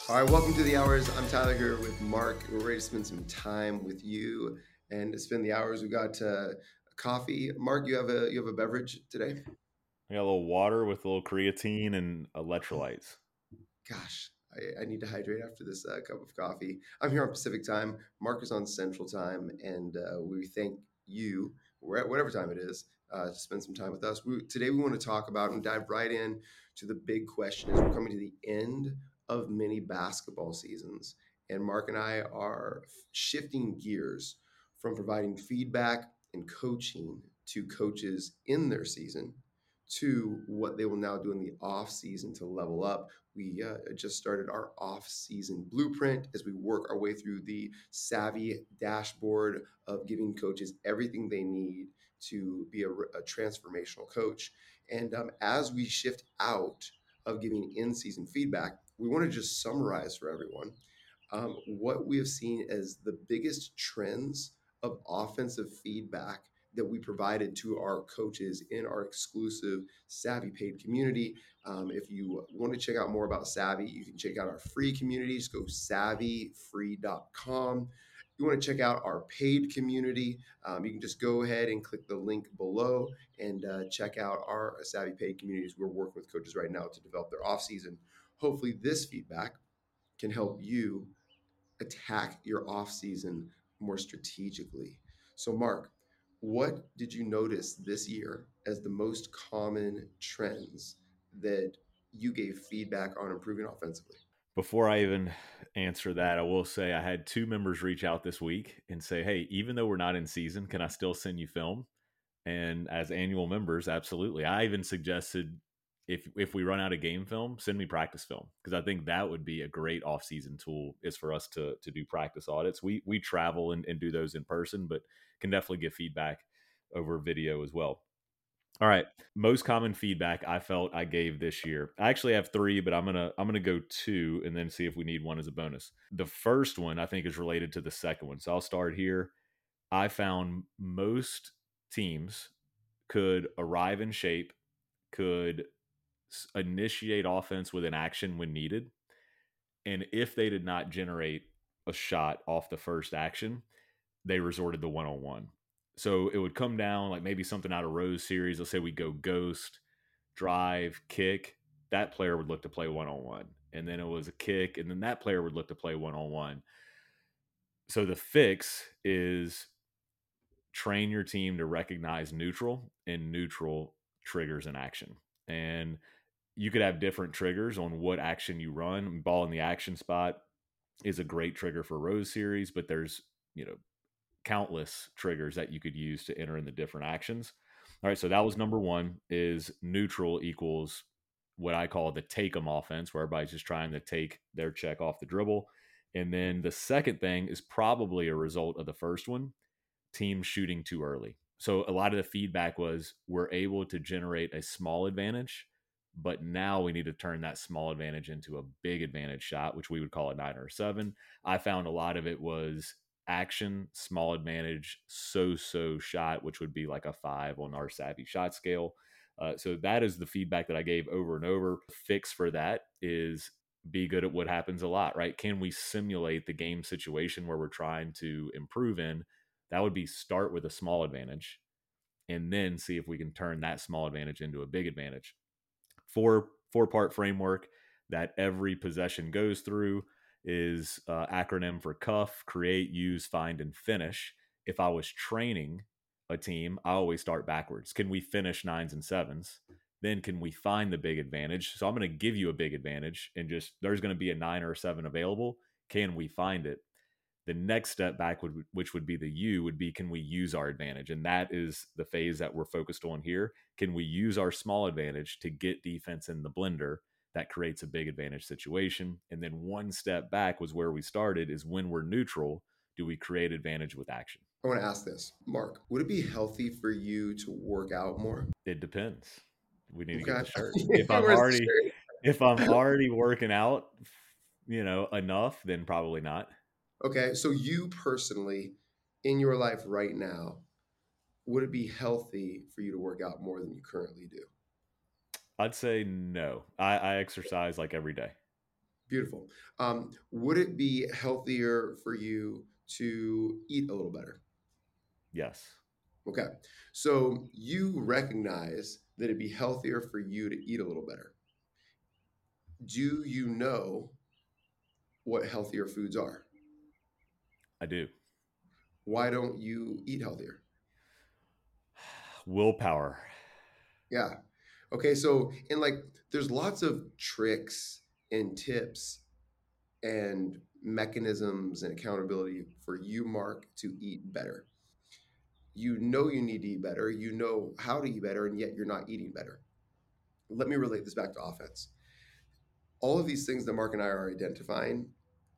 All right, welcome to the Hours. I'm Tyler here with Mark. We're ready to spend some time with you, and to spend the hours, we got coffee. Mark, you have a beverage today? I got a little water with a little creatine and electrolytes. Gosh, I need to hydrate after this cup of coffee. I'm here on Pacific time. Mark is on Central time, and we thank you, whatever time it is, to spend some time with us. Today we want to talk about and dive right in to the big question as we're coming to the end of many basketball seasons. And Mark and I are shifting gears from providing feedback and coaching to coaches in their season to what they will now do in the off season to level up. We just started our off-season blueprint as we work our way through the savvy dashboard of giving coaches everything they need to be a transformational coach. And as we shift out of giving in-season feedback, we want to just summarize for everyone what we have seen as the biggest trends of offensive feedback that we provided to our coaches in our exclusive Savvy paid community. If you want to check out more about Savvy, you can check out our free community. Just go savvyfree.com. If you want to check out our paid community, you can just go ahead and click the link below and check out our Savvy paid communities. We're working with coaches right now to develop their off season. Hopefully, this feedback can help you attack your off season more strategically. So, Mark, what did you notice this year as the most common trends that you gave feedback on improving offensively? Before I even answer that, I will say I had two members reach out this week and say, "Hey, even though we're not in season, can I still send you film?" And as annual members, absolutely. I even suggested if we run out of game film, send me practice film because I think that would be a great off-season tool is for us to do practice audits. We travel and do those in person, but can definitely get feedback over video as well. All right. Most common feedback I felt I gave this year. I actually have three, but I'm gonna go two and then see if we need one as a bonus. The first one I think is related to the second one. So I'll start here. I found most teams could arrive in shape, could initiate offense with an action when needed. And if they did not generate a shot off the first action, they resorted to one on one. So it would come down like maybe something out of Rose series. Let's say we go ghost, drive, kick. That player would look to play one on one. And then it was a kick, and then that player would look to play one on one. So the fix is train your team to recognize neutral, and neutral triggers an action. And you could have different triggers on what action you run. Ball in the action spot is a great trigger for Rose series, but there's, countless triggers that you could use to enter in the different actions. All right, so that was number one is neutral equals what I call the take 'em offense, where everybody's just trying to take their check off the dribble. And then the second thing is probably a result of the first one, teams shooting too early. So a lot of the feedback was we're able to generate a small advantage, but now we need to turn that small advantage into a big advantage shot, which we would call a 9 or 7. I found a lot of it was action, small advantage, so shot, which would be like a 5 on our savvy shot scale. So that is the feedback that I gave over and over. Fix for that is be good at what happens a lot, right? Can we simulate the game situation where we're trying to improve in? That would be start with a small advantage and then see if we can turn that small advantage into a big advantage. Four-part framework that every possession goes through is acronym for cuff, create, use, find, and finish. If I was training a team, I always start backwards. Can we finish 9s and 7s? Then can we find the big advantage? So I'm going to give you a big advantage and just there's going to be a 9 or 7 available. Can we find it? The next step back which would be the U would be, can we use our advantage? And that is the phase that we're focused on here. Can we use our small advantage to get defense in the blender that creates a big advantage situation? And then one step back was where we started, is when we're neutral, do we create advantage with action? I want to ask this, Mark, would it be healthy for you to work out more? It depends. We need to get Okay. the shirt. Where's the shirt? If I'm already working out, enough, then probably not. Okay, so you personally, in your life right now, would it be healthy for you to work out more than you currently do? I'd say no. I exercise like every day. Beautiful. Would it be healthier for you to eat a little better? Yes, Okay. So you recognize that it'd be healthier for you to eat a little better. Do you know what healthier foods are? I do. Why don't you eat healthier? Willpower. Yeah. Okay. So, and like, there's lots of tricks and tips and mechanisms and accountability for you, Mark, to eat better. You know you need to eat better. You know how to eat better, and yet you're not eating better. Let me relate this back to offense. All of these things that Mark and I are identifying,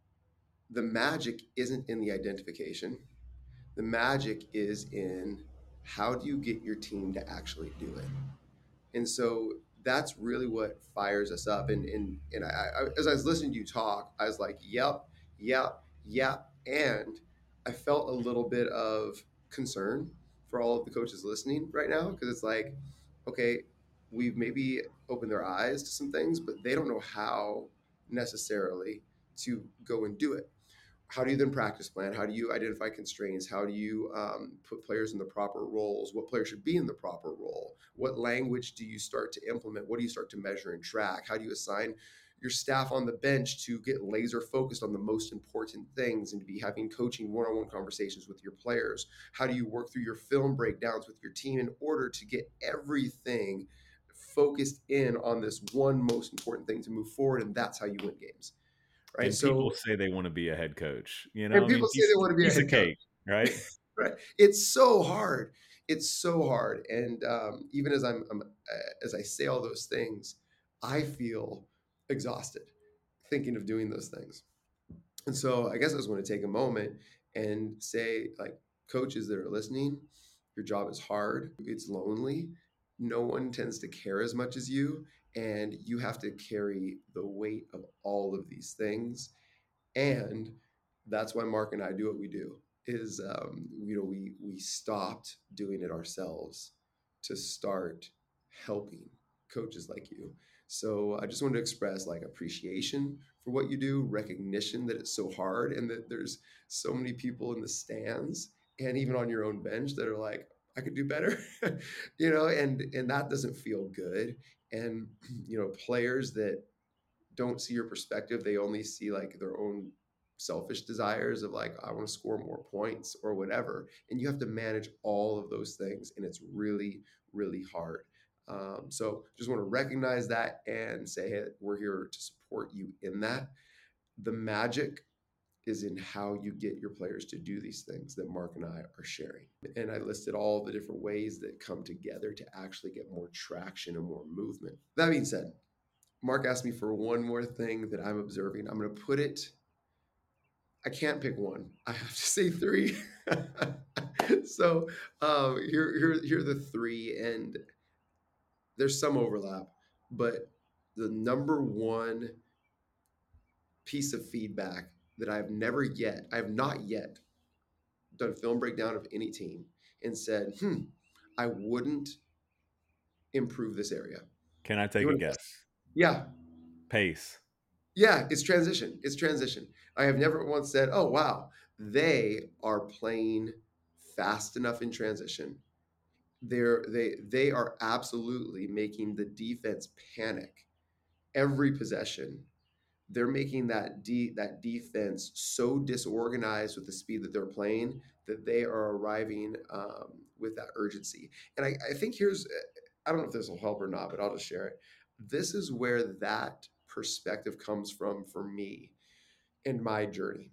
the magic isn't in the identification. The magic is in how do you get your team to actually do it? And so that's really what fires us up. And as I was listening to you talk, I was like, yep, yep, yep. And I felt a little bit of concern for all of the coaches listening right now because it's like, okay, we've maybe opened their eyes to some things, but they don't know how necessarily to go and do it. How do you then practice plan? How do you identify constraints? How do you put players in the proper roles? What player should be in the proper role? What language do you start to implement? What do you start to measure and track? How do you assign your staff on the bench to get laser focused on the most important things and to be having coaching one-on-one conversations with your players? How do you work through your film breakdowns with your team in order to get everything focused in on this one most important thing to move forward? And that's how you win games, right? And So, people say they want to be a head coach. and I mean, people say they want to be a piece of head coach. cake, right? Right. It's so hard. It's so hard. And even as as I say all those things, I feel exhausted thinking of doing those things. And so I guess I just want to take a moment and say, like, coaches that are listening, your job is hard. It's lonely. No one tends to care as much as you, and you have to carry the weight of all of these things. And that's why Mark and I do what we do. Is we stopped doing it ourselves to start helping coaches like you. So I just wanted to express like appreciation for what you do, recognition that it's so hard, and that there's so many people in the stands and even on your own bench that are like, I could do better, and that doesn't feel good. And players that don't see your perspective. They only see like their own selfish desires of like, I want to score more points or whatever. And you have to manage all of those things. And it's really, really hard. So just want to recognize that and say, hey, we're here to support you in that. The magic is in how you get your players to do these things that Mark and I are sharing. And I listed all the different ways that come together to actually get more traction and more movement. That being said, Mark asked me for one more thing that I'm observing. I'm going to put it, I can't pick one. I have to say three. So here are the three, and there's some overlap, but the number one piece of feedback that I have not yet done a film breakdown of any team and said, I wouldn't improve this area. Can I You take a want to? guess? Yeah, Pace. Yeah, it's transition. It's transition. I have never once said, "Oh wow, they are playing fast enough in transition." They are absolutely making the defense panic every possession. They're making that defense so disorganized with the speed that they're playing that they are arriving with that urgency. And I think I don't know if this will help or not, but I'll just share it. This is where that perspective comes from for me in my journey.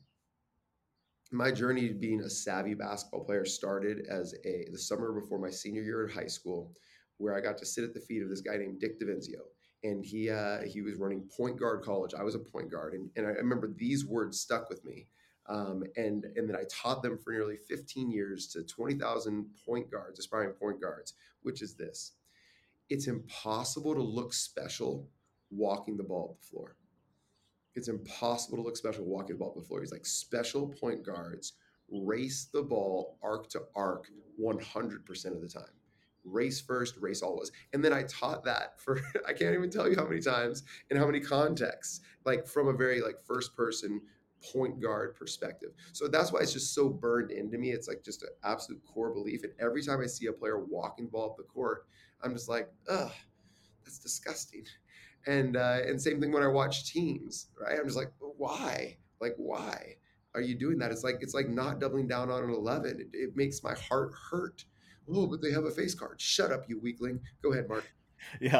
My journey to being a savvy basketball player started as the summer before my senior year in high school, where I got to sit at the feet of this guy named Dick DeVinzio. And he was running point guard college. I was a point guard, and I remember these words stuck with me. And then I taught them for nearly 15 years to 20,000 point guards, aspiring point guards, which is this: it's impossible to look special walking the ball up the floor. It's impossible to look special walking the ball up the floor. He's like, special point guards race the ball arc to arc 100% of the time. race first, race always. And then I taught that for I can't even tell you how many times and how many contexts, like from a very like first person point guard perspective. So that's why it's just so burned into me. It's like just an absolute core belief. And every time I see a player walking the ball up the court, I'm just like, ugh, that's disgusting. And same thing when I watch teams, right? I'm just like, why? Like, why are you doing that? It's like not doubling down on an 11. It makes my heart hurt. Oh, but they have a face card. Shut up, you weakling. Go ahead, Mark. Yeah,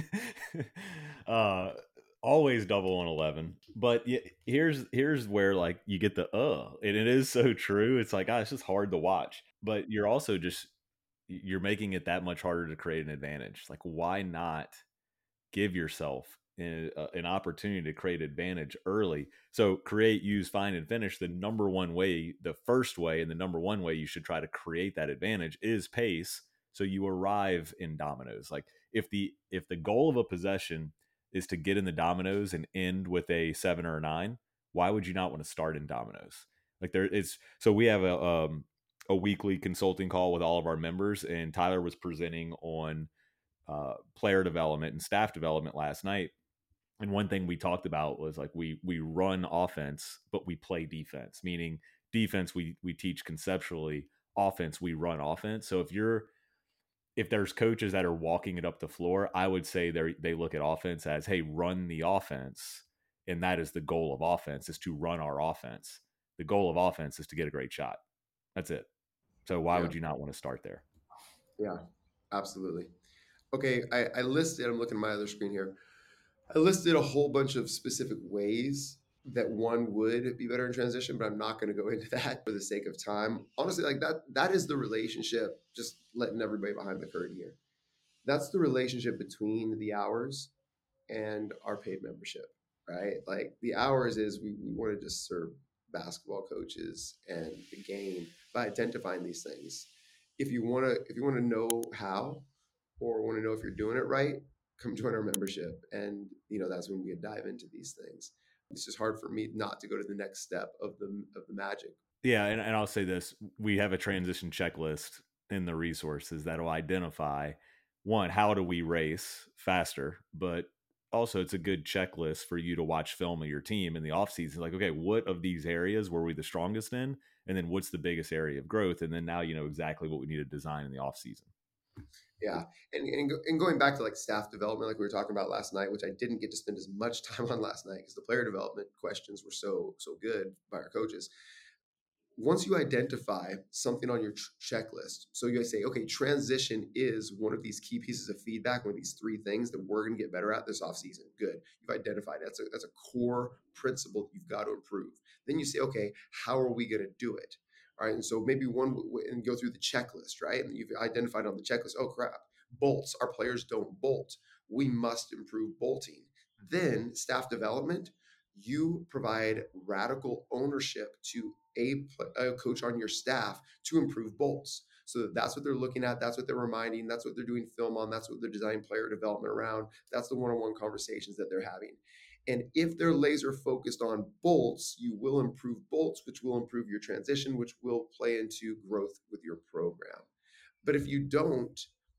uh, always double on 11. But here's where like you get the and it is so true. It's like, it's just hard to watch. But you're also just you're making it that much harder to create an advantage. Like, why not give yourself an opportunity to create advantage early? So create, use, find, and finish. The number one way, the first way, and the number one way you should try to create that advantage is pace. So you arrive in dominoes. Like if the goal of a possession is to get in the dominoes and end with a 7 or a 9, why would you not want to start in dominoes? Like there is. So we have a weekly consulting call with all of our members, and Tyler was presenting on player development and staff development last night. And one thing we talked about was like we run offense, but we play defense. Meaning defense we teach conceptually, offense we run offense. So if there's coaches that are walking it up the floor, I would say they look at offense as, hey, run the offense, and that is the goal of offense, is to run our offense. The goal of offense is to get a great shot. That's it. So why Yeah, would you not want to start there? yeah, absolutely. Okay, I listed, I'm looking at my other screen here. I listed a whole bunch of specific ways that one would be better in transition, but I'm not going to go into that for the sake of time. Honestly, like that is the relationship, just letting everybody behind the curtain here. That's the relationship between the hours and our paid membership, right? Like the hours is we want to just serve basketball coaches and the game by identifying these things. If you want to know how or want to know if you're doing it right, come join our membership, and that's when we can dive into these things. It's just hard for me not to go to the next step of the magic. Yeah, and I'll say this: we have a transition checklist in the resources that will identify, one, how do we race faster, but also it's a good checklist for you to watch film of your team in the off season. Like, okay, what of these areas were we the strongest in, and then what's the biggest area of growth, and then now you know exactly what we need to design in the off season. Yeah, and going back to like staff development, like we were talking about last night, which I didn't get to spend as much time on last night because the player development questions were so good by our coaches. Once you identify something on your checklist, so you say, okay, transition is one of these key pieces of feedback, one of these three things that we're going to get better at this offseason. Good. You've identified that's a core principle that you've got to improve. Then you say, okay, how are we going to do it? All right. And so maybe and go through the checklist, right? And you've identified on the checklist, oh crap, bolts. Our players don't bolt. We must improve bolting. Then staff development, you provide radical ownership to a coach on your staff to improve bolts. So that's what they're looking at. That's what they're reminding. That's what they're doing film on. That's what they're designing player development around. That's the one-on-one conversations that they're having. And if they're laser focused on bolts, you will improve bolts, which will improve your transition, which will play into growth with your program. But if you don't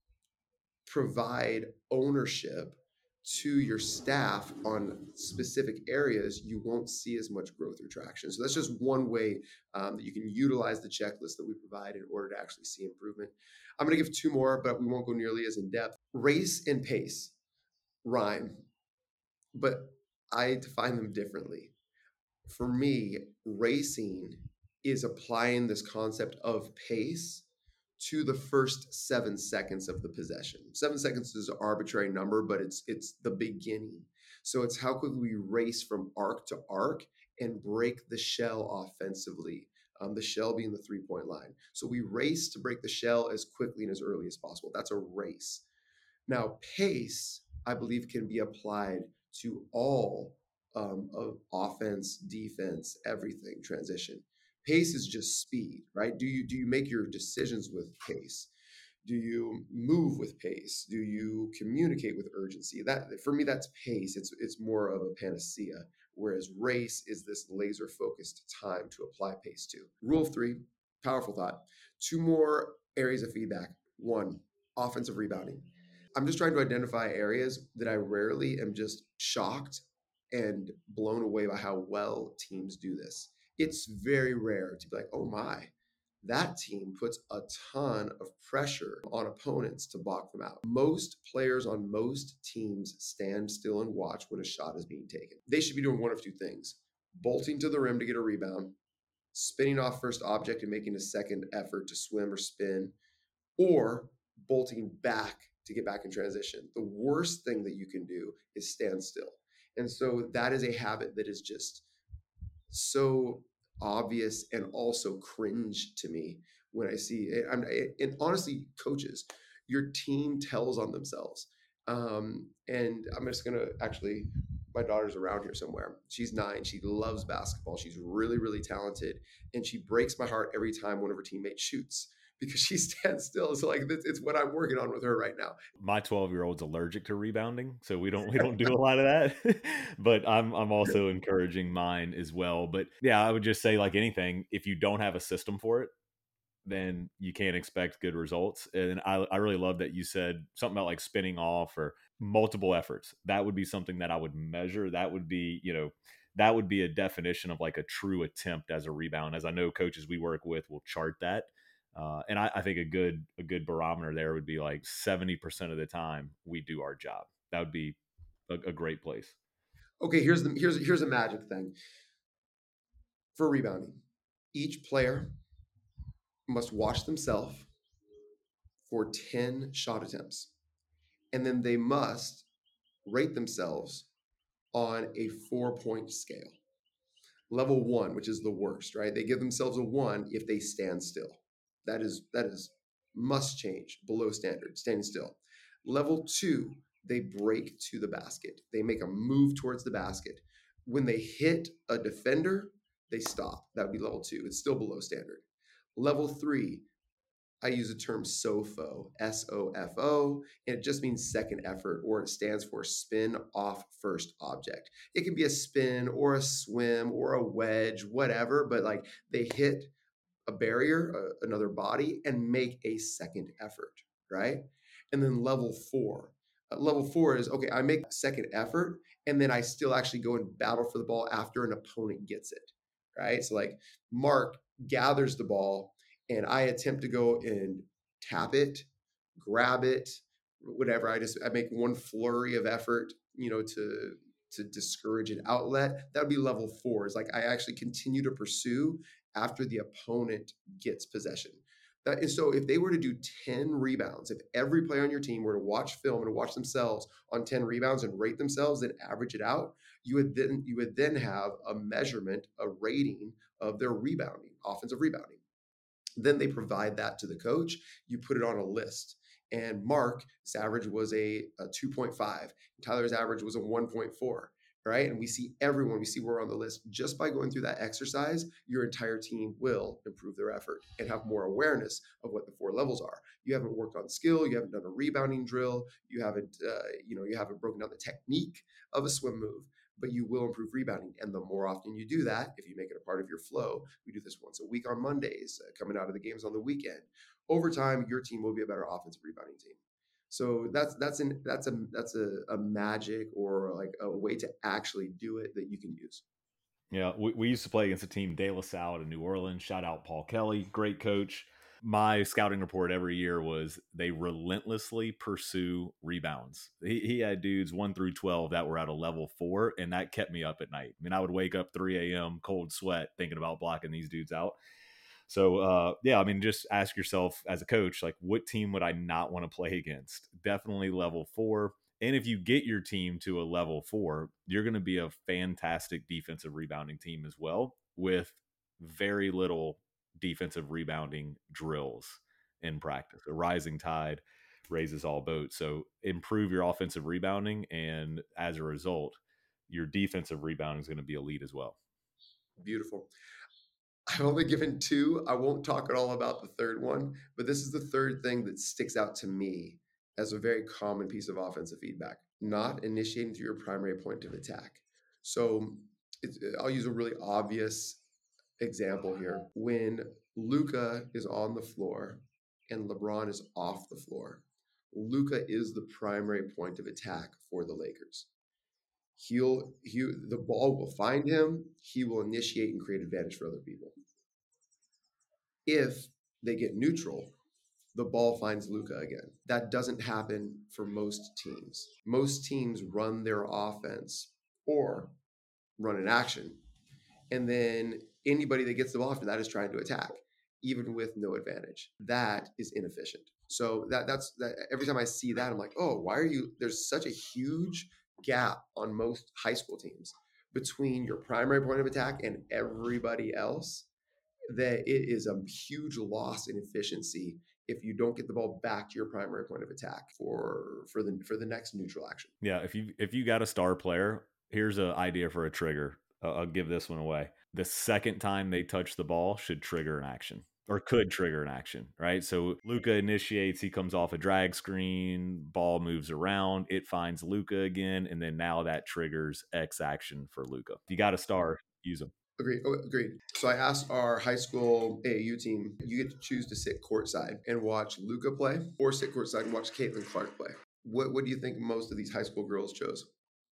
provide ownership to your staff on specific areas, you won't see as much growth or traction. So that's just one way that you can utilize the checklist that we provide in order to actually see improvement. I'm going to give two more, but we won't go nearly as in depth. Race and pace rhyme, but I define them differently. For me, racing is applying this concept of pace to the first 7 seconds of the possession. 7 seconds is an arbitrary number, but it's the beginning. So it's how quickly we race from arc to arc and break the shell offensively. The shell being the 3 point line. So we race to break the shell as quickly and as early as possible. That's a race. Now, pace, I believe, can be applied to all of offense, defense, everything, transition. Pace is just speed, right? Do you make your decisions with pace? Do you move with pace? Do you communicate with urgency? That for me, that's pace. It's more of a panacea. Whereas race is this laser focused time to apply pace to. Rule of three, powerful thought. Two more areas of feedback. One, offensive rebounding. I'm just trying to identify areas that I rarely am just shocked and blown away by how well teams do this. It's very rare to be like, oh my, that team puts a ton of pressure on opponents to block them out. Most players on most teams stand still and watch when a shot is being taken. They should be doing one of two things: bolting to the rim to get a rebound, spinning off first object and making a second effort to swim or spin, or bolting back to get back in transition. The worst thing that you can do is stand still. And so that is a habit that is just so obvious and also cringe to me when I see it. And honestly, coaches, your team tells on themselves. And I'm just gonna actually, my daughter's around here somewhere. She's 9. She loves basketball. She's really, really talented, and she breaks my heart every time one of her teammates shoots because she stands still. So like it's what I'm working on with her right now. My 12-year-old's allergic to rebounding, so we don't do a lot of that. But I'm also encouraging mine as well. But yeah, I would just say, like anything, if you don't have a system for it, then you can't expect good results. And I really love that you said something about like spinning off or multiple efforts. That would be something that I would measure. That would be, that would be a definition of like a true attempt as a rebound. As I know coaches we work with will chart that. And I think a good barometer there would be like 70% of the time we do our job. That would be a great place. Okay, here's a magic thing for rebounding. Each player must watch themselves for 10 shot attempts, and then they must rate themselves on a 4-point scale. Level 1, which is the worst, right? They give themselves a 1 if they stand still. That is must change, below standard, standing still. Level 2, they break to the basket. They make a move towards the basket. When they hit a defender, they stop. That would be level 2. It's still below standard. Level 3, I use the term SOFO, SOFO, and it just means second effort, or it stands for spin off first object. It can be a spin or a swim or a wedge, whatever, but like they hit a barrier, another body, and make a second effort, right? And then level 4. Level 4 is okay, I make a second effort, and then I still actually go and battle for the ball after an opponent gets it, right? So like Mark gathers the ball and I attempt to go and tap it, grab it, whatever. I make one flurry of effort, to discourage an outlet. That would be level 4. Is like I actually continue to pursue after the opponent gets possession. That is, so if they were to do 10 rebounds, if every player on your team were to watch film and watch themselves on 10 rebounds and rate themselves and average it out, you would then have a measurement, a rating of their rebounding, offensive rebounding. Then they provide that to the coach. You put it on a list. And Mark's average was a 2.5. Tyler's average was a 1.4. Right. And we see we see we're on the list just by going through that exercise. Your entire team will improve their effort and have more awareness of what the 4 levels are. You haven't worked on skill. You haven't done a rebounding drill. You haven't broken down the technique of a swim move, but you will improve rebounding. And the more often you do that, if you make it a part of your flow, we do this once a week on Mondays, coming out of the games on the weekend. Over time, your team will be a better offensive rebounding team. So that's a magic, or like a way to actually do it that you can use. Yeah, we used to play against a team, De La Salle in New Orleans. Shout out Paul Kelly, great coach. My scouting report every year was they relentlessly pursue rebounds. He had dudes 1 through 12 that were at a level 4, and that kept me up at night. I mean, I would wake up 3 a.m., cold sweat, thinking about blocking these dudes out. So, yeah, I mean, just ask yourself as a coach, like, what team would I not want to play against? Definitely level 4. And if you get your team to a level 4, you're going to be a fantastic defensive rebounding team as well, with very little defensive rebounding drills in practice. A rising tide raises all boats. So improve your offensive rebounding. And as a result, your defensive rebounding is going to be elite as well. Beautiful. I've only given 2. I won't talk at all about the third one, but this is the third thing that sticks out to me as a very common piece of offensive feedback: not initiating through your primary point of attack. So I'll use a really obvious example here. When Luka is on the floor and LeBron is off the floor, Luka is the primary point of attack for the Lakers. The ball will find him. He will initiate and create advantage for other people. If they get neutral, the ball finds Luka again. That doesn't happen for most teams. Most teams run their offense or run an action, and then anybody that gets the ball after that is trying to attack, even with no advantage. That is inefficient. So that's that. Every time I see that, I'm like, oh, why are you? There's such a huge gap on most high school teams between your primary point of attack and everybody else, that it is a huge loss in efficiency if you don't get the ball back to your primary point of attack for the next neutral action. Yeah, if you got a star player, here's an idea for a trigger. I'll give this one away. The second time they touch the ball should trigger an action, or could trigger an action, right? So Luka initiates, he comes off a drag screen, ball moves around, it finds Luka again, and then now that triggers X action for Luka. If you got a star, use them. Agreed. Oh, agreed. So I asked our high school AAU team, you get to choose to sit courtside and watch Luka play, or sit courtside and watch Caitlin Clark play. What do you think most of these high school girls chose?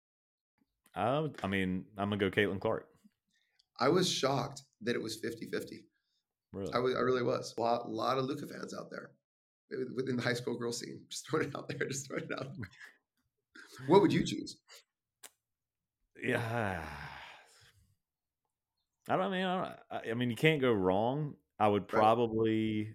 I mean, I'm gonna go Caitlin Clark. I was shocked that it was 50-50. Really? I really was. A lot of Luka fans out there within the high school girl scene. Just throwing it out there. Just throwing it out. What would you choose? Yeah. I mean, you can't go wrong. I'd Right? probably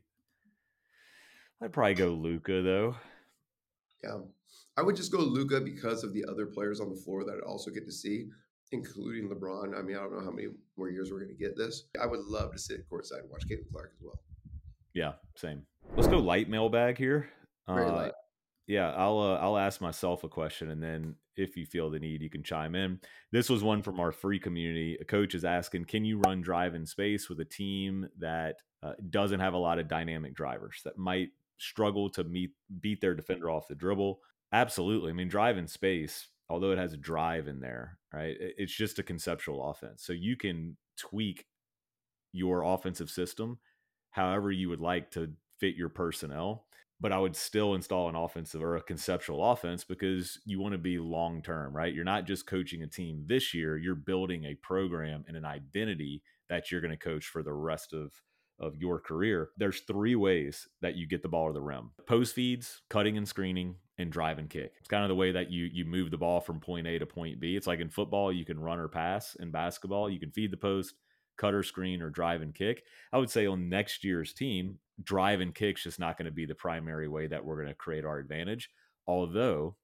go Luka though. Yeah. I would just go Luka because of the other players on the floor that I also get to see, including LeBron. I mean, I don't know how many more years we're going to get this. I would love to sit courtside and watch Caitlin Clark as well. Yeah, same. Let's go light mailbag here. Very light. Yeah, I'll ask myself a question, and then if you feel the need, you can chime in. This was one from our free community. A coach is asking, can you run drive in space with a team that doesn't have a lot of dynamic drivers that might struggle to beat their defender off the dribble? Absolutely. I mean, drive in space, although it has a drive in there, right? It's just a conceptual offense. So you can tweak your offensive system however you would like to fit your personnel. But I would still install an offensive or a conceptual offense because you want to be long term, right? You're not just coaching a team this year, you're building a program and an identity that you're going to coach for the rest of your career. There's three ways that you get the ball to the rim: post feeds, cutting and screening, and drive and kick. It's kind of the way that you move the ball from point A to point B. It's like in football, you can run or pass. In basketball, you can feed the post, cut or screen, or drive and kick. I would say on next year's team, drive and kick's just not going to be the primary way that we're going to create our advantage. Although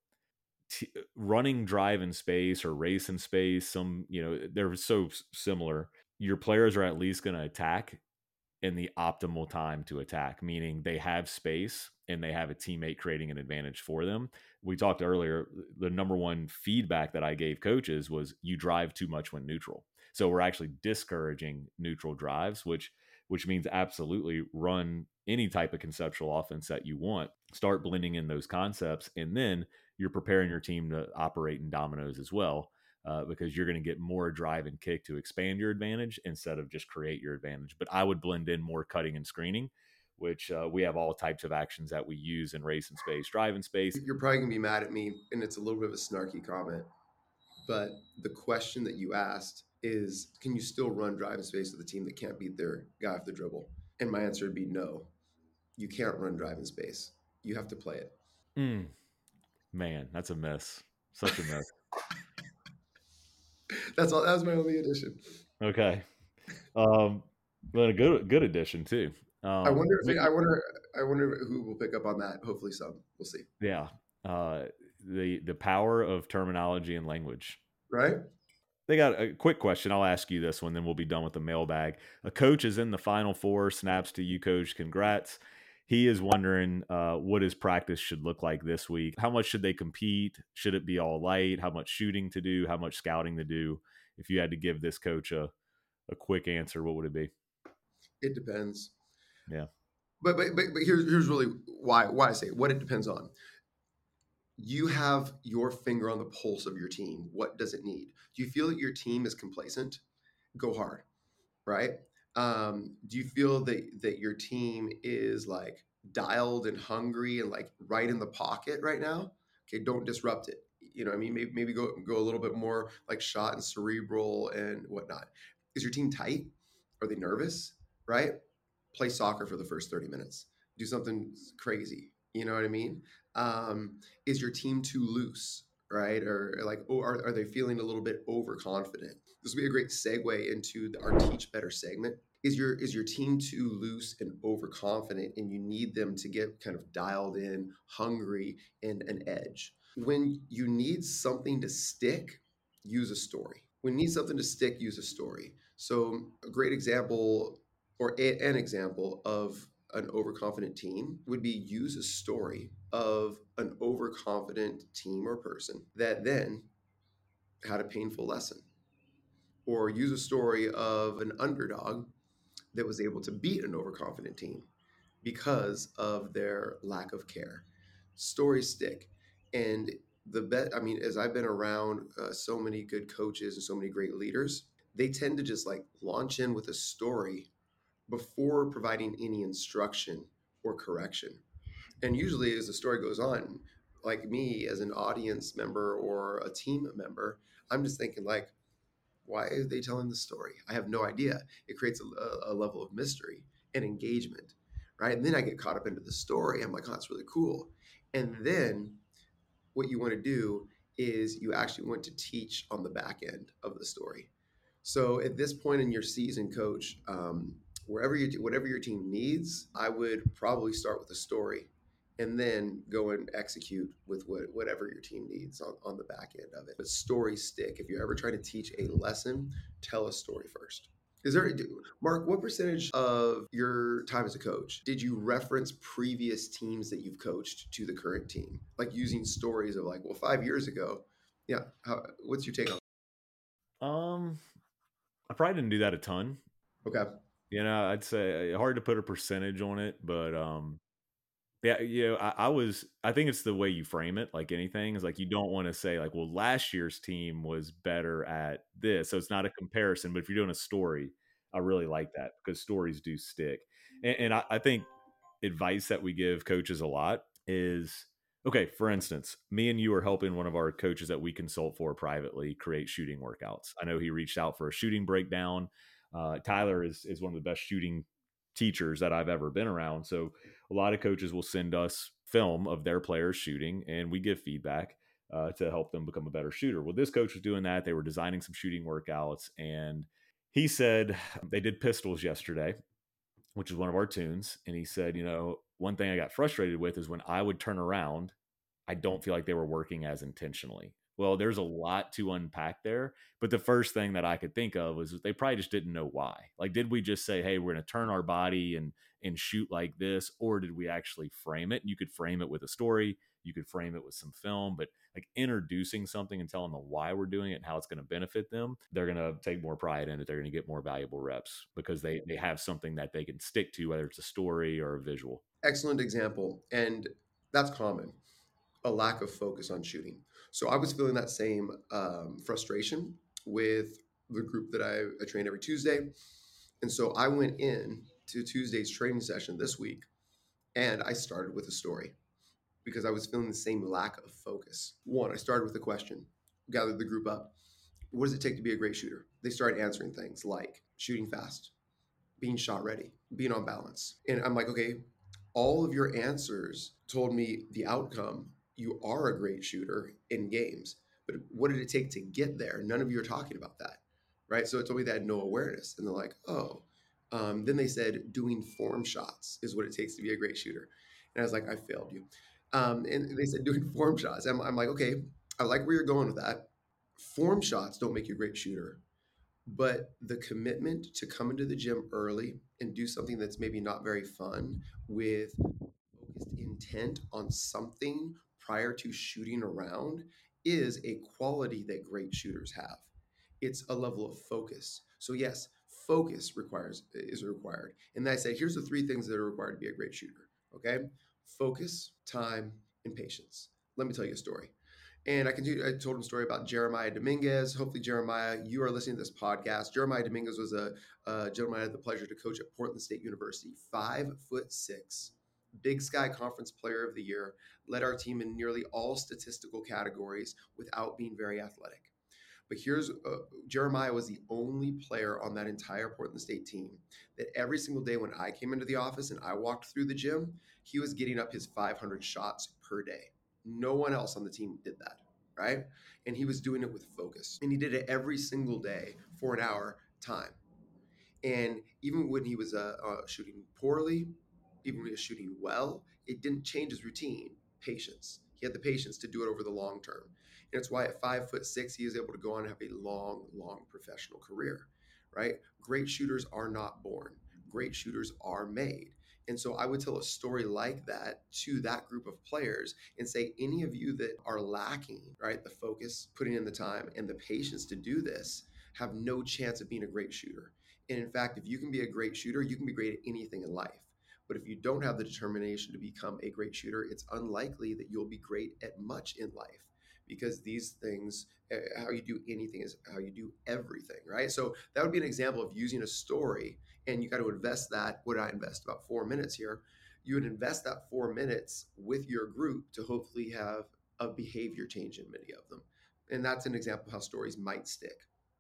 running drive in space or race in space, they're so similar. Your players are at least going to attack in the optimal time to attack, meaning they have space and they have a teammate creating an advantage for them. We talked earlier, the number one feedback that I gave coaches was you drive too much when neutral. So we're actually discouraging neutral drives, which means absolutely run any type of conceptual offense that you want. Start blending in those concepts, and then you're preparing your team to operate in dominoes as well. Because you're going to get more drive and kick to expand your advantage instead of just create your advantage. But I would blend in more cutting and screening, which we have all types of actions that we use in race and space, drive and space. You're probably going to be mad at me, and it's a little bit of a snarky comment, but the question that you asked is, can you still run drive in space with a team that can't beat their guy off the dribble? And my answer would be no. You can't run drive in space. You have to play it. Man, that's a mess. Such a mess. That's all. That was my only addition. Okay. But a good addition too. I wonder if I wonder who will pick up on that. Hopefully, some. We'll see. Yeah. The power of terminology and language. Right. They got a quick question. I'll ask you this one, then we'll be done with the mailbag. A coach is in the Final Four. Snaps to you, coach. Congrats. He is wondering what his practice should look like this week. How much should they compete? Should it be all light? How much shooting to do? How much scouting to do? If you had to give this coach a quick answer, what would it be? It depends. Yeah. But here's really why I say what it depends on. You have your finger on the pulse of your team. What does it need? Do you feel that your team is complacent? Go hard, right? Do you feel that your team is like dialed and hungry and like right in the pocket right now, okay, don't disrupt it. You know what I mean? Maybe go a little bit more like shot and cerebral and whatnot. Is your team tight? Are they nervous? Right? Play soccer for the first 30 minutes. Do something crazy. You know what I mean? Is your team too loose? Right? Or like, oh, are they feeling a little bit overconfident? This would be a great segue into our Teach Better segment. Is your team too loose and overconfident and you need them to get kind of dialed in, hungry, and an edge? When you need something to stick, use a story. When you need something to stick, use a story. So a great example, or an example of an overconfident team would be use a story of an overconfident team or person that then had a painful lesson, or use a story of an underdog that was able to beat an overconfident team because of their lack of care. Stories stick. And I mean, as I've been around so many good coaches and so many great leaders, they tend to just like launch in with a story before providing any instruction or correction. And usually, as the story goes on, like me as an audience member or a team member, I'm just thinking, like, why are they telling the story? I have no idea. It creates a level of mystery and engagement, right? And then I get caught up into the story. I'm like, oh, that's really cool. And then what you want to do is you actually want to teach on the back end of the story. So at this point in your season, coach, whatever your team needs, I would probably start with a story and then go and execute with whatever your team needs on the back end of it. But stories stick. If you're ever trying to teach a lesson, tell a story first. Is there, Mark, what percentage of your time as a coach did you reference previous teams that you've coached to the current team? Like using stories of like, well, 5 years ago, yeah. What's your take on Um, I probably didn't do that a ton. that? Okay. I'd say hard to put a percentage on it, but yeah, I think it's the way you frame it, like anything, is like you don't want to say like, well, last year's team was better at this. So it's not a comparison, but if you're doing a story, I really like that because stories do stick. And I think advice that we give coaches a lot is okay, for instance, me and you are helping one of our coaches that we consult for privately create shooting workouts. I know he reached out for a shooting breakdown. Tyler is one of the best shooting teachers that I've ever been around. So a lot of coaches will send us film of their players shooting, and we give feedback to help them become a better shooter. Well, this coach was doing that. They were designing some shooting workouts, and he said they did pistols yesterday, which is one of our tunes. And he said, one thing I got frustrated with is when I would turn around, I don't feel like they were working as intentionally. Well, there's a lot to unpack there. But the first thing that I could think of was they probably just didn't know why. Like, did we just say, hey, we're going to turn our body and shoot like this? Or did we actually frame it? And you could frame it with a story. You could frame it with some film, but like introducing something and telling them why we're doing it and how it's going to benefit them, they're going to take more pride in it. They're going to get more valuable reps because they have something that they can stick to, whether it's a story or a visual. Excellent example. And that's common, a lack of focus on shooting. So I was feeling that same frustration with the group that I train every Tuesday. And so I went in to Tuesday's training session this week and I started with a story because I was feeling the same lack of focus. One, I started with a question, gathered the group up. What does it take to be a great shooter? They started answering things like shooting fast, being shot ready, being on balance. And I'm like, okay, all of your answers told me the outcome. You are a great shooter in games, but what did it take to get there? None of you are talking about that, right? So it told me they had no awareness. And they're like, oh. Then they said doing form shots is what it takes to be a great shooter. And I was like, I failed you. And they said doing form shots. I'm like, okay, I like where you're going with that. Form shots don't make you a great shooter, but the commitment to come into the gym early and do something that's maybe not very fun with focused intent on something prior to shooting around is a quality that great shooters have. It's a level of focus. So yes, focus is required. And I say here's the three things that are required to be a great shooter. Okay, focus, time, and patience. Let me tell you a story. And I told him a story about Jeremiah Dominguez. Hopefully, Jeremiah, you are listening to this podcast. Jeremiah Dominguez was a gentleman I had the pleasure to coach at Portland State University, 5'6", Big Sky Conference Player of the Year, led our team in nearly all statistical categories without being very athletic. But here's Jeremiah was the only player on that entire Portland State team that every single day when I came into the office and I walked through the gym, he was getting up his 500 shots per day. No one else on the team did that, right? And he was doing it with focus. And he did it every single day for an hour time. And even when he was shooting poorly, even when he was shooting well, it didn't change his routine. Patience. He had the patience to do it over the long term. And it's why at 5'6", he is able to go on and have a long, long professional career, right? Great shooters are not born. Great shooters are made. And so I would tell a story like that to that group of players and say, any of you that are lacking, right, the focus, putting in the time, and the patience to do this have no chance of being a great shooter. And in fact, if you can be a great shooter, you can be great at anything in life. But if you don't have the determination to become a great shooter, it's unlikely that you'll be great at much in life, because these things, how you do anything is how you do everything, right? So that would be an example of using a story, and you got to invest that. What did I invest? About 4 minutes here. You would invest that 4 minutes with your group to hopefully have a behavior change in many of them. And that's an example of how stories might stick,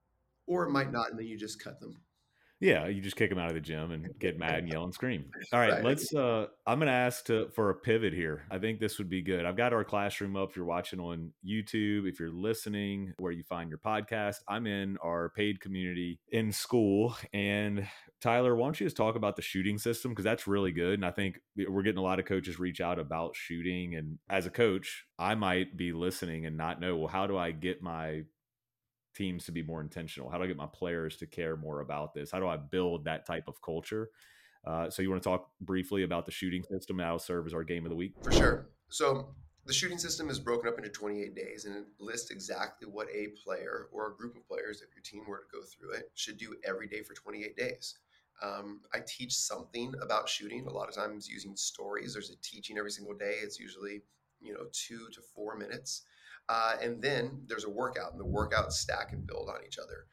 or it might not, and then you just cut them. Yeah, you just kick them out of the gym and get mad and yell and scream. All right, Right. let's I'm going to ask for a pivot here. I think this would be good. I've got our classroom up if you're watching on YouTube, if you're listening where you find your podcast. I'm in our paid community in school, and Tyler, why don't you just talk about the shooting system, because that's really good, and I think we're getting a lot of coaches reach out about shooting, and as a coach, I might be listening and not know, well, how do I get my teams to be more intentional? How do I get my players to care more about this? How do I build that type of culture? So you want to talk briefly about the shooting system? That'll serve as our game of the week. For sure. So the shooting system is broken up into 28 days, and it lists exactly what a player or a group of players, if your team were to go through it, should do every day for 28 days. I teach something about shooting, a lot of times using stories. There's a teaching every single day. It's usually 2 to 4 minutes. And then there's a workout, and the workouts stack and build on each other.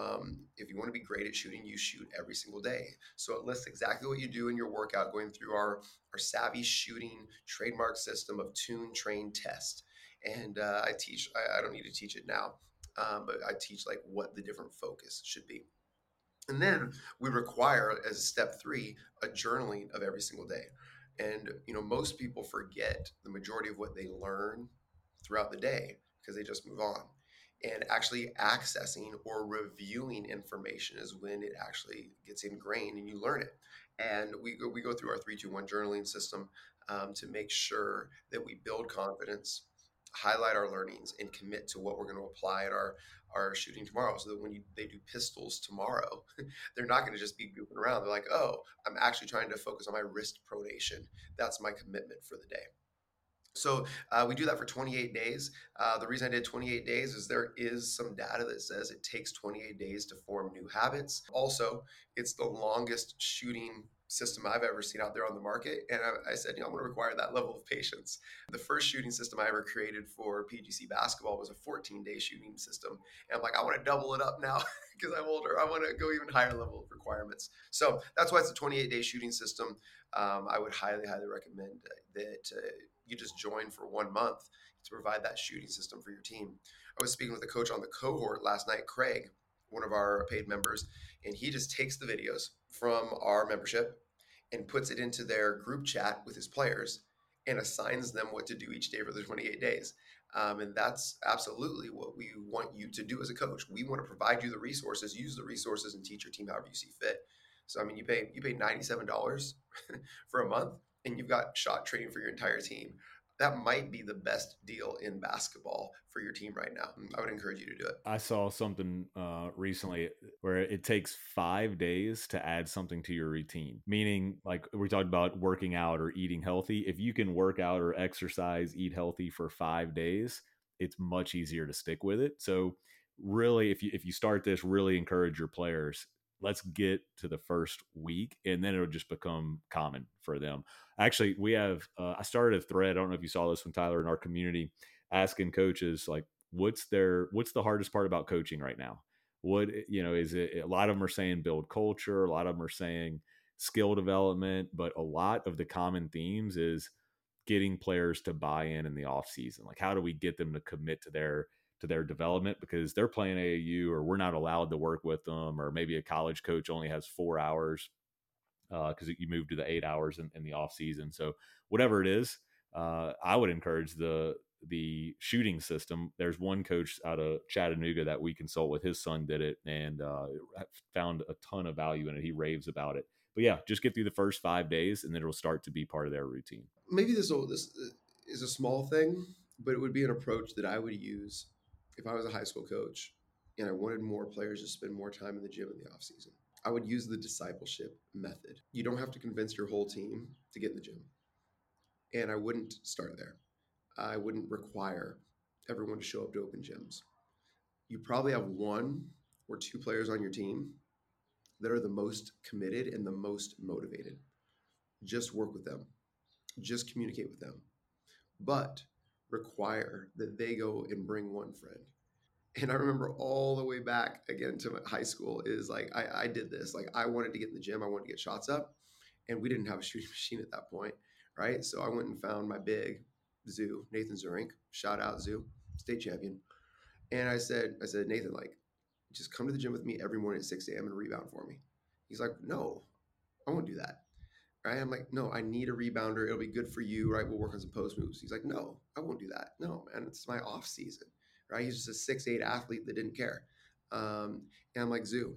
If you want to be great at shooting, you shoot every single day. So it lists exactly what you do in your workout, going through our savvy shooting trademark system of tune, train, test. And I teach, I don't need to teach it now, but I teach like what the different focus should be. And then we require, as step 3, a journaling of every single day. And most people forget the majority of what they learn throughout the day because they just move on. And actually accessing or reviewing information is when it actually gets ingrained and you learn it. And we go through our 3-2-1 journaling system to make sure that we build confidence, highlight our learnings, and commit to what we're going to apply in our shooting tomorrow, so that when they do pistols tomorrow, they're not going to just be goofing around. They're like, oh, I'm actually trying to focus on my wrist pronation. That's my commitment for the day. So we do that for 28 days. The reason I did 28 days is there is some data that says it takes 28 days to form new habits. Also, it's the longest shooting system I've ever seen out there on the market. And I said, I'm going to require that level of patience. The first shooting system I ever created for PGC basketball was a 14-day shooting system. And I'm like, I want to double it up now because I'm older. I want to go even higher level of requirements. So that's why it's a 28-day shooting system. I would highly, highly recommend that you just join for 1 month to provide that shooting system for your team. I was speaking with a coach on the cohort last night, Craig, one of our paid members, and he just takes the videos from our membership and puts it into their group chat with his players and assigns them what to do each day for the 28 days. And that's absolutely what we want you to do as a coach. We want to provide you the resources, use the resources, and teach your team however you see fit. So I mean, you pay $97 for a month, and you've got shot training for your entire team. That might be the best deal in basketball for your team right now. I would encourage you to do it. I saw something recently where it takes 5 days to add something to your routine. Meaning, like we talked about working out or eating healthy. If you can work out or exercise, eat healthy for 5 days, it's much easier to stick with it. So, really, if you start this, really encourage your players. Let's get to the first week, and then it'll just become common for them. Actually, we have I started a thread. I don't know if you saw this one, Tyler, in our community, asking coaches like, what's the hardest part about coaching right now? What, is it? A lot of them are saying build culture. A lot of them are saying skill development, but a lot of the common themes is getting players to buy in the off season. Like, how do we get them to commit to their development because they're playing AAU, or we're not allowed to work with them, or maybe a college coach only has 4 hours because you move to the 8 hours in the off season. So whatever it is, I would encourage the shooting system. There's one coach out of Chattanooga that we consult with. His son did it and found a ton of value in it. He raves about it. But yeah, just get through the first 5 days, and then it'll start to be part of their routine. Maybe this is a small thing, but it would be an approach that I would use if I was a high school coach and I wanted more players to spend more time in the gym in the off season. I would use the discipleship method. You don't have to convince your whole team to get in the gym. And I wouldn't start there. I wouldn't require everyone to show up to open gyms. You probably have one or two players on your team that are the most committed and the most motivated. Just work with them, just communicate with them, but require that they go and bring one friend. And I remember all the way back again to high school is like I did this. Like I wanted to get in the gym, I wanted to get shots up, and we didn't have a shooting machine at that point, right? So I went and found my big Zoo, Nathan Zurink. Shout out Zoo, state champion. And I said, Nathan, like, just come to the gym with me every morning at 6 a.m. and rebound for me. He's like, no, I won't do that. Right? I'm like, no, I need a rebounder. It'll be good for you, right? We'll work on some post moves. He's like, no, I won't do that. No, man, it's my off season, right? He's just a 6'8" athlete that didn't care. And I'm like, Zoo,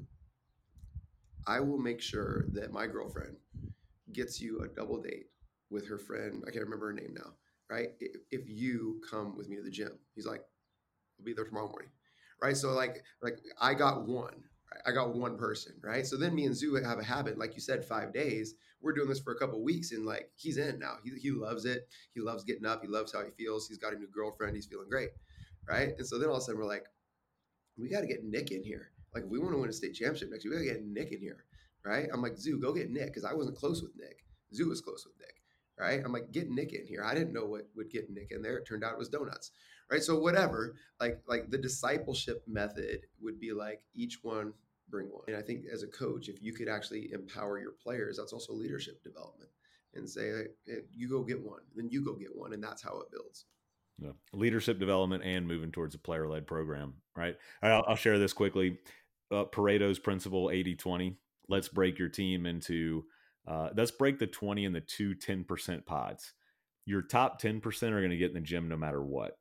I will make sure that my girlfriend gets you a double date with her friend. I can't remember her name now, right? If you come with me to the gym. He's like, I'll be there tomorrow morning, right? So like I got one. Right? I got one person, right? So then me and Zoo have a habit, like you said, 5 days. We're doing this for a couple of weeks, and like he's in now. He loves it. He loves getting up. He loves how he feels. He's got a new girlfriend. He's feeling great, right? And so then all of a sudden we're like, we got to get Nick in here. Like if we want to win a state championship next year, we got to get Nick in here, right? I'm like, Zoo, go get Nick because I wasn't close with Nick. Zoo was close with Nick, right? I'm like, get Nick in here. I didn't know what would get Nick in there. It turned out it was donuts, right? So whatever, like the discipleship method would be like each one bring one. And I think as a coach, if you could actually empower your players, that's also leadership development. And say, hey, you go get one, then you go get one, and that's how it builds. Yeah. Leadership development and moving towards a player led program, right? I'll share this quickly. Pareto's principle 80-20. Let's break your team into, let's break the 20 and the two 10% pods. Your top 10% are going to get in the gym no matter what.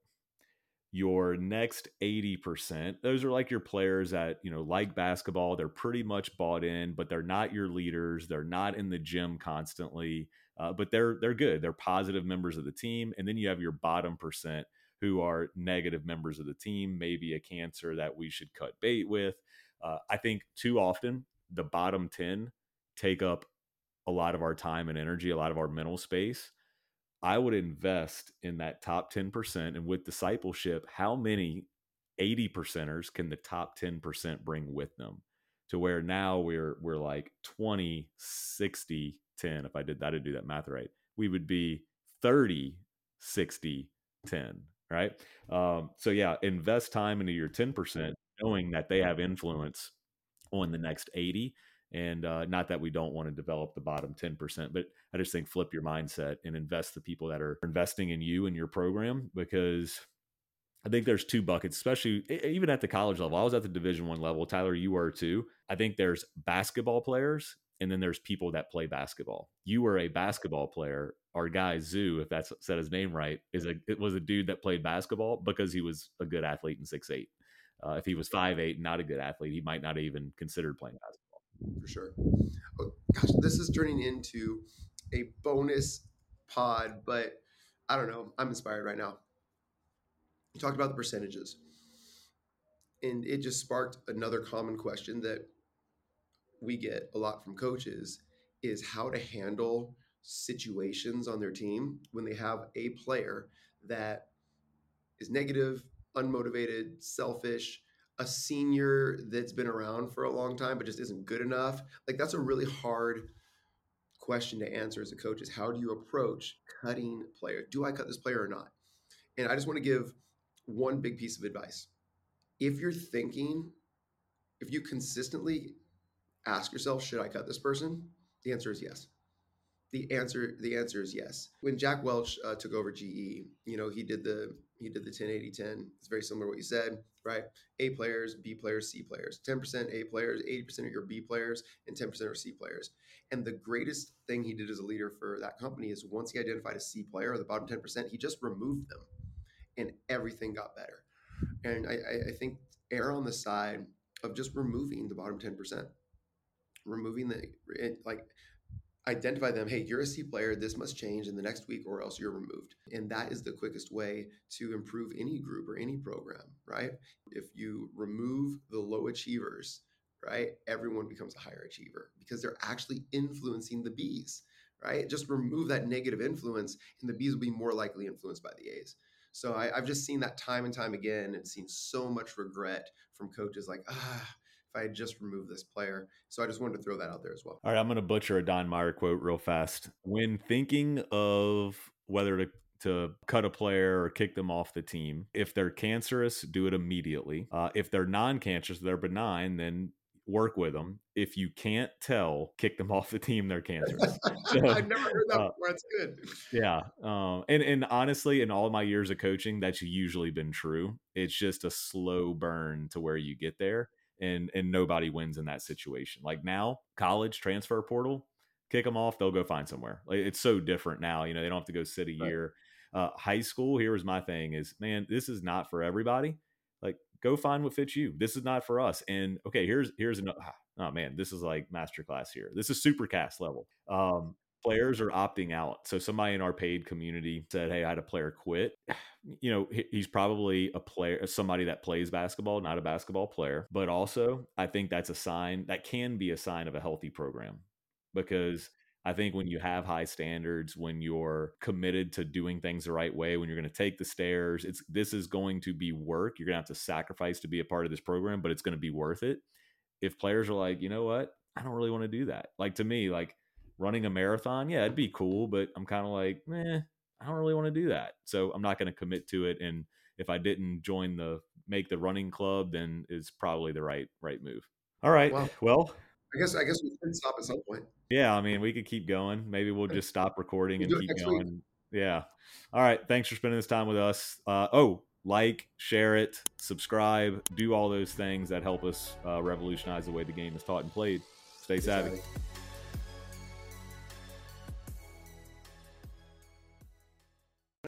Your next 80%, those are like your players that, like basketball, they're pretty much bought in, but they're not your leaders. They're not in the gym constantly, but they're good. They're positive members of the team. And then you have your bottom percent who are negative members of the team, maybe a cancer that we should cut bait with. I think too often the bottom 10 take up a lot of our time and energy, a lot of our mental space. I would invest in that top 10%. And with discipleship, how many 80 percenters can the top 10% bring with them to where now we're like 20, 60, 10. If I did that, I'd do that math right. We would be 30, 60, 10. Right. So yeah, invest time into your 10%, knowing that they have influence on the next 80. And not that we don't want to develop the bottom 10%, but I just think flip your mindset and invest the people that are investing in you and your program, because I think there's two buckets, especially even at the college level. I was at the Division I level. Tyler, you were too. I think there's basketball players, and then there's people that play basketball. You were a basketball player. Our guy Zoo, if that's said his name right, it was a dude that played basketball because he was a good athlete in 6'8". If he was 5'8", not a good athlete, he might not have even considered playing basketball. For sure. Oh, gosh, this is turning into a bonus pod, but I don't know. I'm inspired right now. You talked about the percentages, and it just sparked another common question that we get a lot from coaches is how to handle situations on their team when they have a player that is negative, unmotivated, selfish, a senior that's been around for a long time but just isn't good enough. Like that's a really hard question to answer as a coach is how do you approach cutting players? Do I cut this player or not? And I just want to give one big piece of advice. If you're thinking, if you consistently ask yourself, should I cut this person? The answer is yes. The answer is yes. When Jack Welch took over GE, he did the 10-80-10. It's very similar to what you said, right? A players, B players, C players. 10% A players, 80% of your B players, and 10% are C players. And the greatest thing he did as a leader for that company is once he identified a C player, the bottom 10%, he just removed them, and everything got better. And I think err on the side of just removing the bottom 10%, removing like identify them. Hey, you're a C player. This must change in the next week or else you're removed. And that is the quickest way to improve any group or any program, right? If you remove the low achievers, right, everyone becomes a higher achiever because they're actually influencing the Bs, right? Just remove that negative influence and the Bs will be more likely influenced by the As. So I've just seen that time and time again and seen so much regret from coaches like, if I had just removed this player. So I just wanted to throw that out there as well. All right, I'm going to butcher a Don Meyer quote real fast. When thinking of whether to cut a player or kick them off the team, if they're cancerous, do it immediately. If they're non-cancerous, they're benign, then work with them. If you can't tell, kick them off the team. They're cancerous. So, I've never heard that before. That's good. Yeah. And honestly, in all my years of coaching, that's usually been true. It's just a slow burn to where you get there, and nobody wins in that situation. Like now, college transfer portal, kick them off, they'll go find somewhere. Like, it's so different now. They don't have to go sit a Right. year. High school, here was my thing is, man, this is not for everybody. Like, go find what fits you. This is not for us. And okay, here's another. Oh man, this is like masterclass here. This is supercast level. Players are opting out. So somebody in our paid community said, "Hey, I had a player quit." He's probably a player, somebody that plays basketball, not a basketball player. But also, I think that's a sign, that can be a sign of a healthy program, because I think when you have high standards, when you're committed to doing things the right way, when you're going to take the stairs, this is going to be work. You're going to have to sacrifice to be a part of this program, but it's going to be worth it. If players are like, you know what, I don't really want to do that. Like, to me, like running a marathon, yeah, it'd be cool, but I'm kind of like, I don't really want to do that. So I'm not going to commit to it. And if I didn't make the running club, then it's probably the right move. All right. Well, Well, I guess we can stop at some point. yeah, I mean, we could keep going. Maybe we'll just stop recording We'll and do it keep next week. going. Yeah. All right. Thanks for spending this time with us. Like, share it, subscribe, do all those things that help us revolutionize the way the game is taught and played. Stay savvy.